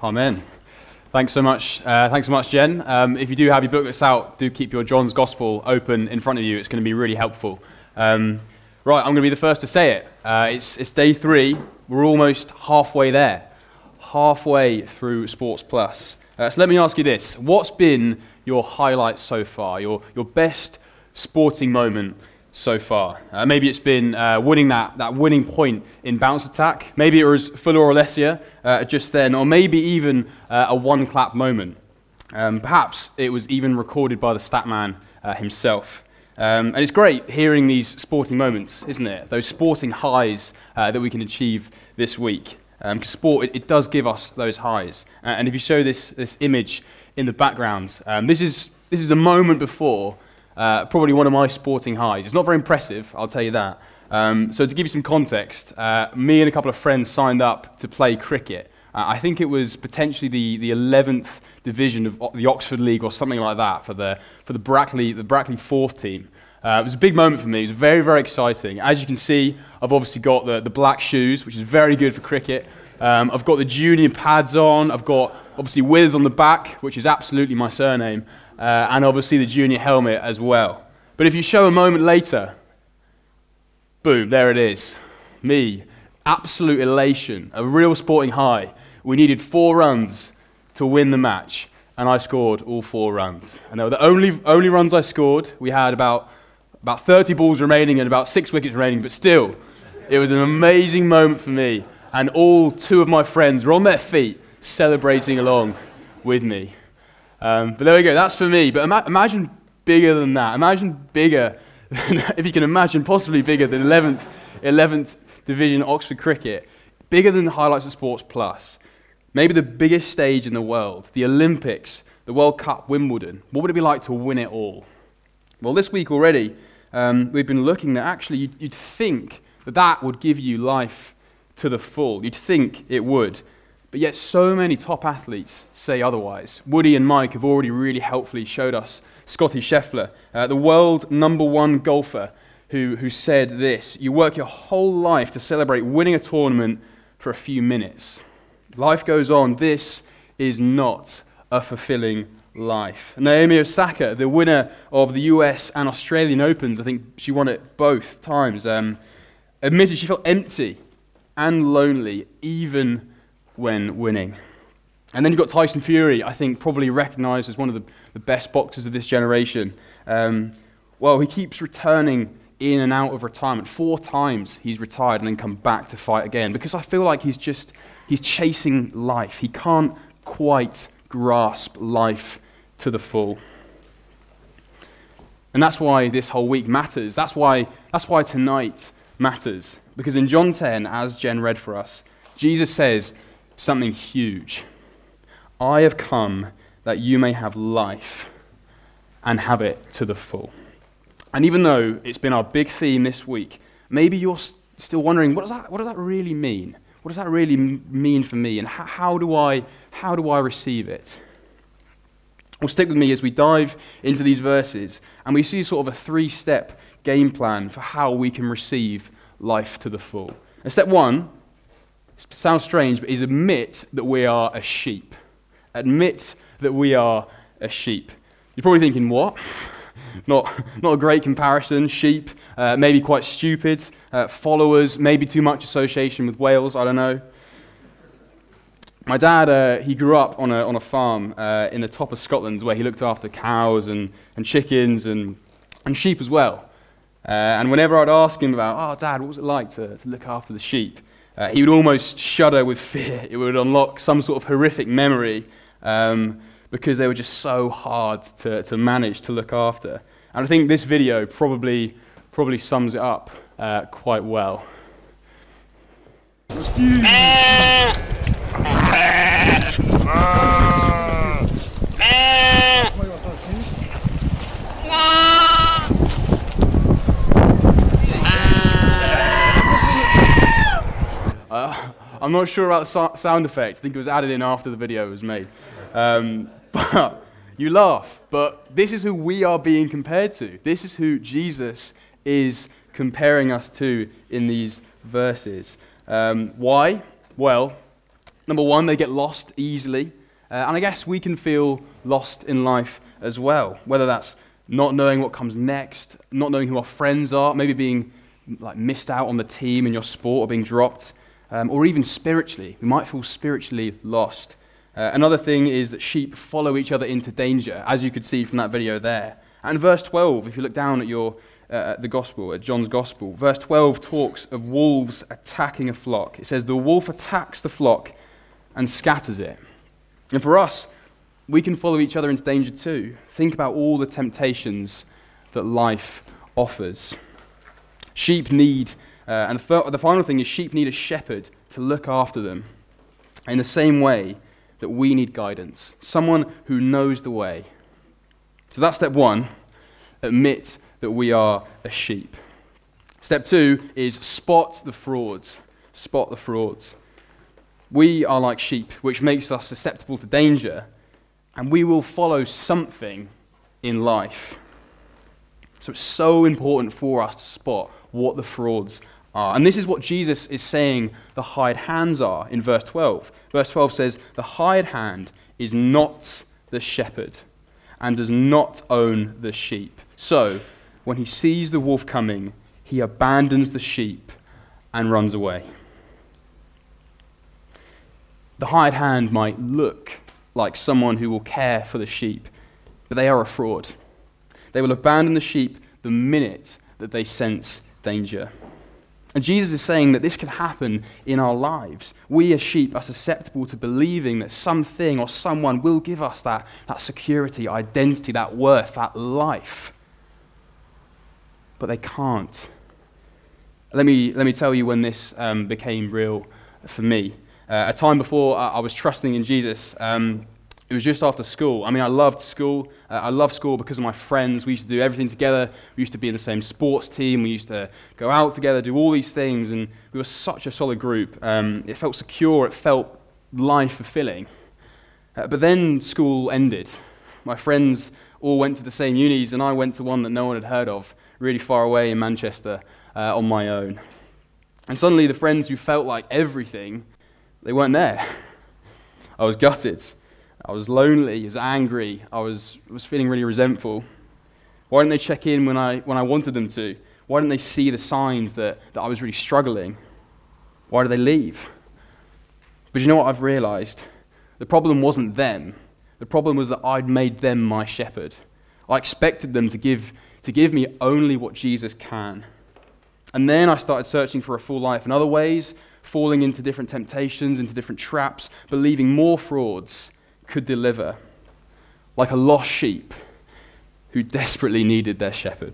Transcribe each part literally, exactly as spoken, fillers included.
Amen. Thanks so much. Uh, thanks so much, Jen. Um, if you do have your booklets out, do keep your John's Gospel open in front of you. It's going to be really helpful. Um, right, I'm going to be the first to say it. Uh, it's, it's day three. We're almost halfway there. Halfway through Sports Plus. Uh, so let me ask you this. What's been your highlight so far? Your, your best sporting moment so far? Uh, maybe it's been uh, winning that, that winning point in bounce attack. Maybe it was Fuller or Alessia uh, just then, or maybe even uh, a one-clap moment. Um, perhaps it was even recorded by the stat man uh, himself. Um, and it's great hearing these sporting moments, isn't it? Those sporting highs uh, that we can achieve this week. Because um, sport, it, it does give us those highs. Uh, and if you show this, this image in the background, um, this is this is a moment before Uh, probably one of my sporting highs. It's not very impressive, I'll tell you that. Um, so to give you some context, uh, me and a couple of friends signed up to play cricket. Uh, I think it was potentially the, the eleventh division of the Oxford League or something like that for the for the Brackley the Brackley fourth team. Uh, it was a big moment for me. It was very, very exciting. As you can see, I've obviously got the, the black shoes, which is very good for cricket. Um, I've got the junior pads on. I've got obviously Wiz on the back, which is absolutely my surname. Uh, and obviously the junior helmet as well. But if you show a moment later, boom, there it is. Me, absolute elation, a real sporting high. We needed four runs to win the match, and I scored all four runs. And they were the only only runs I scored. We had about about thirty balls remaining and about six wickets remaining, but still, it was an amazing moment for me. And all two of my friends were on their feet, celebrating along with me. Um, but there we go, that's for me. But ima- imagine bigger than that. Imagine bigger, than, if you can imagine, possibly bigger than eleventh, eleventh Division Oxford Cricket. Bigger than the highlights of Sports Plus. Maybe the biggest stage in the world, the Olympics, the World Cup, Wimbledon. What would it be like to win it all? Well, this week already, um, we've been looking that actually you'd, you'd think that that would give you life to the full. You'd think it would. But yet so many top athletes say otherwise. Woody and Mike have already really helpfully showed us Scotty Scheffler, uh, the world number one golfer, who, who said this: you work your whole life to celebrate winning a tournament for a few minutes. Life goes on. This is not a fulfilling life. Naomi Osaka, the winner of the U S and Australian Opens, I think she won it both times, um, admitted she felt empty and lonely, even when winning. And then you've got Tyson Fury, I think probably recognised as one of the, the best boxers of this generation. Um, well, he keeps returning in and out of retirement. Four times he's retired and then come back to fight again, because I feel like he's just, he's chasing life. He can't quite grasp life to the full. And that's why this whole week matters. That's why, that's why tonight matters. Because in John ten, as Jen read for us, Jesus says something huge. I have come that you may have life and have it to the full. And even though it's been our big theme this week, maybe you're st- still wondering, what does that, what does that really mean? What does that really m- mean for me? And how, how do I, how do I receive it? Well, stick with me as we dive into these verses, and we see sort of a three-step game plan for how we can receive life to the full. And step one, it sounds strange, but is admit that we are a sheep. Admit that we are a sheep. You're probably thinking, what? Not, not a great comparison. Sheep, uh, maybe quite stupid. Uh, followers, maybe too much association with whales, I don't know. My dad, uh, he grew up on a, on a farm uh, in the top of Scotland where he looked after cows and, and chickens and, and sheep as well. Uh, and whenever I'd ask him about, oh, Dad, what was it like to, to look after the sheep? Uh, he would almost shudder with fear. It would unlock some sort of horrific memory um, because they were just so hard to, to manage to look after. And I think this video probably probably sums it up uh, quite well. Uh, I'm not sure about the so- sound effect. I think it was added in after the video was made. Um, but you laugh. But this is who we are being compared to. This is who Jesus is comparing us to in these verses. Um, why? Well, Number one, they get lost easily. Uh, and I guess we can feel lost in life as well, whether that's not knowing what comes next, not knowing who our friends are, maybe being like missed out on the team in your sport or being dropped, um, or even spiritually. We might feel spiritually lost. Uh, another thing is that sheep follow each other into danger, as you could see from that video there. And verse twelve, if you look down at your uh, at the gospel, at John's gospel, verse twelve talks of wolves attacking a flock. It says, the wolf attacks the flock and scatters it. And for us, we can follow each other into danger too. Think about all the temptations that life offers. Sheep need, uh, and the, the final thing is sheep need a shepherd to look after them. In the same way that we need guidance, someone who knows the way. So that's step one, admit that we are a sheep. Step two is spot the frauds. Spot the frauds. We are like sheep, which makes us susceptible to danger, and we will follow something in life. So it's so important for us to spot what the frauds are. And this is what Jesus is saying the hired hands are in verse twelve. Verse twelve says, the hired hand is not the shepherd and does not own the sheep. So, when he sees the wolf coming, he abandons the sheep and runs away. The hired hand might look like someone who will care for the sheep, but they are a fraud. They will abandon the sheep the minute that they sense danger. And Jesus is saying that this can happen in our lives. We as sheep are susceptible to believing that something or someone will give us that, that security, identity, that worth, that life. But they can't. Let me, let me tell you when this um, became real for me. Uh, a time before I, I was trusting in Jesus, um, it was just after school. I mean, I loved school. Uh, I loved school because of my friends. We used to do everything together. We used to be in the same sports team. We used to go out together, do all these things, and we were such a solid group. Um, it felt secure. It felt life-fulfilling. Uh, but then school ended. My friends all went to the same unis, and I went to one that no one had heard of, really far away in Manchester, uh, on my own. And suddenly the friends who felt like everything, they weren't there. I was gutted. I was lonely, I was angry, I was, was feeling really resentful. Why didn't they check in when I, when I wanted them to? Why didn't they see the signs that, that I was really struggling? Why did they leave? But you know what I've realized? The problem wasn't them. The problem was that I'd made them my shepherd. I expected them to give, to give me only what Jesus can. And then I started searching for a full life in other ways, falling into different temptations, into different traps, believing more frauds could deliver, like a lost sheep who desperately needed their shepherd.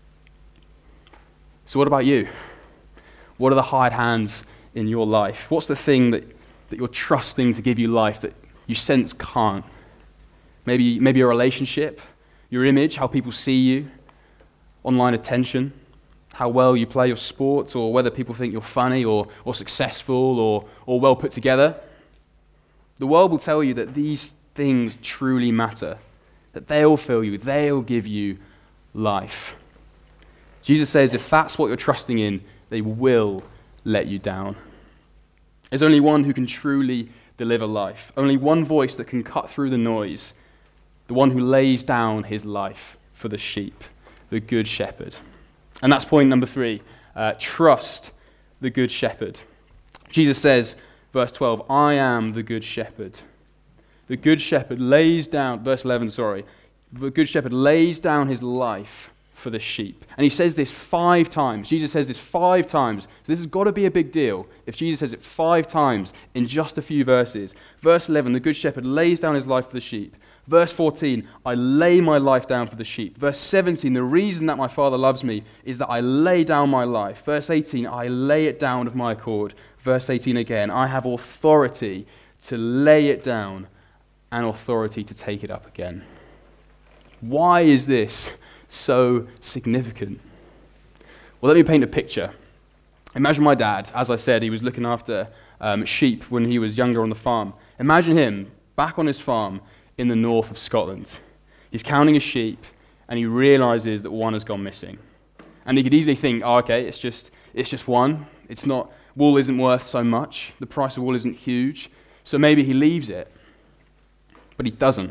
So what about you? What are the hired hands in your life? What's the thing that, that you're trusting to give you life that you sense can't? Maybe, maybe a relationship, your image, how people see you, online attention, how well you play your sport, or whether people think you're funny or, or successful or, or well put together. The world will tell you that these things truly matter, that they'll fill you, they'll give you life. Jesus says if that's what you're trusting in, they will let you down. There's only one who can truly deliver life, only one voice that can cut through the noise, the one who lays down his life for the sheep, the good shepherd. And that's point number three, uh, trust the good shepherd. Jesus says, verse twelve, I am the good shepherd. The good shepherd lays down, verse eleven, sorry, the good shepherd lays down his life for the sheep. And he says this five times. Jesus says this five times. So this has got to be a big deal if Jesus says it five times in just a few verses. Verse eleven, the good shepherd lays down his life for the sheep. Verse fourteen, I lay my life down for the sheep. Verse seventeen, the reason that my Father loves me is that I lay down my life. Verse eighteen, I lay it down of my accord. Verse eighteen again, I have authority to lay it down and authority to take it up again. Why is this so significant? Well, let me paint a picture. Imagine my dad. As I said, he was looking after um, sheep when he was younger on the farm. Imagine him back on his farm in the north of Scotland. He's counting his sheep, and he realizes that one has gone missing. And he could easily think, oh, okay, it's just it's just one. It's not, wool isn't worth so much. The price of wool isn't huge. So maybe he leaves it, but he doesn't.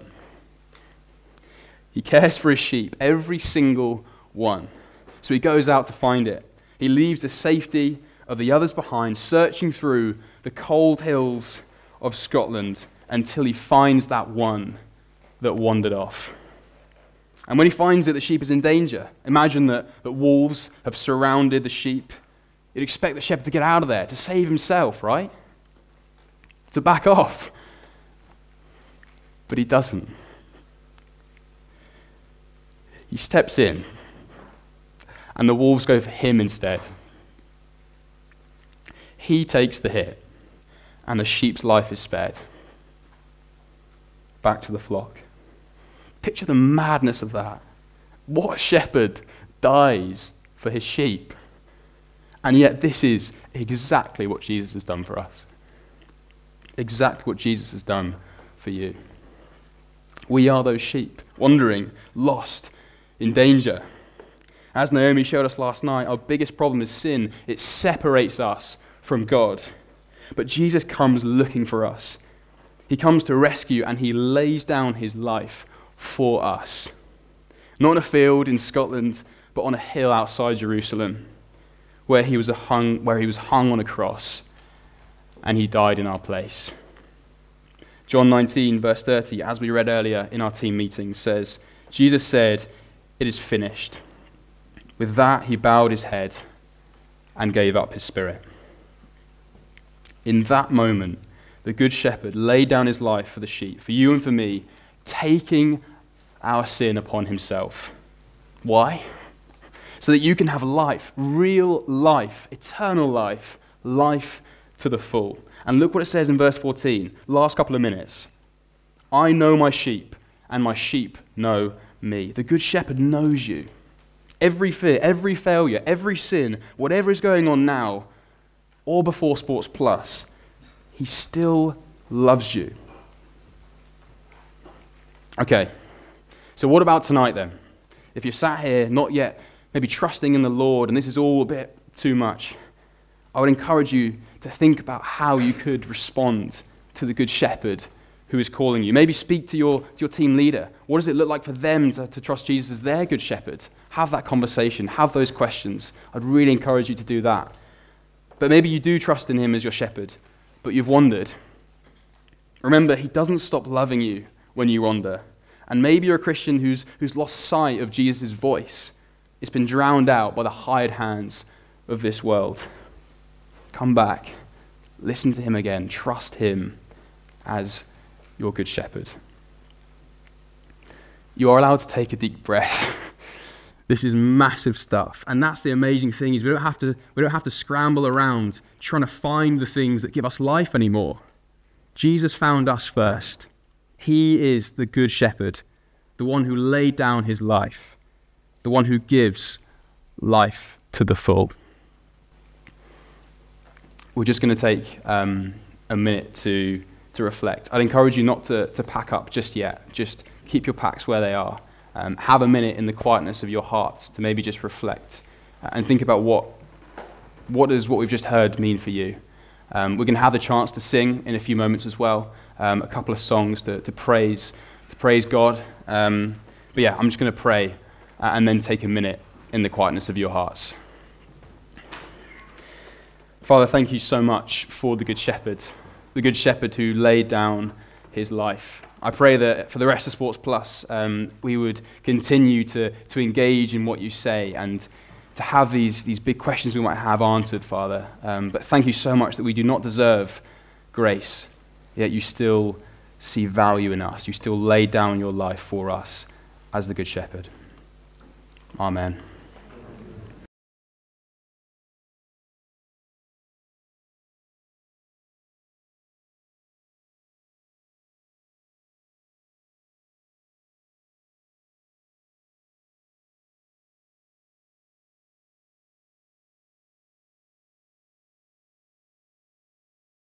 He cares for his sheep, every single one. So he goes out to find it. He leaves the safety of the others behind, searching through the cold hills of Scotland until he finds that one that wandered off. And when he finds it, the sheep is in danger. Imagine that, that wolves have surrounded the sheep. You'd expect the shepherd to get out of there, to save himself, right? To back off. But he doesn't. He steps in, and the wolves go for him instead. He takes the hit, and the sheep's life is spared. Back to the flock. Picture the madness of that. What shepherd dies for his sheep? And yet this is exactly what Jesus has done for us. Exactly what Jesus has done for you. We are those sheep, wandering, lost, in danger. As Naomi showed us last night, our biggest problem is sin. It separates us from God. But Jesus comes looking for us. He comes to rescue, and he lays down his life for us. Not in a field in Scotland, but on a hill outside Jerusalem, where he was hung, where he was hung on a cross, and he died in our place. John nineteen, verse thirty, as we read earlier in our team meeting, says, Jesus said, "It is finished." With that, he bowed his head and gave up his spirit. In that moment, the Good Shepherd laid down his life for the sheep, for you and for me, taking our sin upon himself. Why? So that you can have life, real life, eternal life, life to the full. And look what it says in verse fourteen, last couple of minutes. I know my sheep, and my sheep know me. The Good Shepherd knows you. Every fear, every failure, every sin, whatever is going on now, or before Sports Plus, he still loves you. Okay, so what about tonight then? If you're sat here, not yet maybe trusting in the Lord, and this is all a bit too much, I would encourage you to think about how you could respond to the Good Shepherd who is calling you. Maybe speak to your, to your team leader. What does it look like for them to, to trust Jesus as their Good Shepherd? Have that conversation, have those questions. I'd really encourage you to do that. But maybe you do trust in him as your shepherd, but you've wandered. Remember, he doesn't stop loving you when you wander. And maybe you're a Christian who's, who's lost sight of Jesus' voice. It's been drowned out by the hired hands of this world. Come back, listen to him again, trust him as your Good Shepherd. You are allowed to take a deep breath. This is massive stuff, and that's the amazing thing is we don't have to we don't have to scramble around trying to find the things that give us life anymore. Jesus found us first. He is the Good Shepherd, the one who laid down his life, the one who gives life to the full. We're just going to take um, a minute to to reflect. I'd encourage you not to, to pack up just yet. Just keep your packs where they are. Um, have a minute in the quietness of your hearts to maybe just reflect uh, and think about what what does what we've just heard mean for you. Um, we're going to have the chance to sing in a few moments as well, um, a couple of songs to, to praise to praise God. Um, but yeah, I'm just going to pray uh, and then take a minute in the quietness of your hearts. Father, thank you so much for the Good Shepherd, the Good Shepherd who laid down his life. I pray that for the rest of Sports Plus, um, we would continue to, to engage in what you say and to have these, these big questions we might have answered, Father. Um, but thank you so much that we do not deserve grace, yet you still see value in us. You still lay down your life for us as the Good Shepherd. Amen.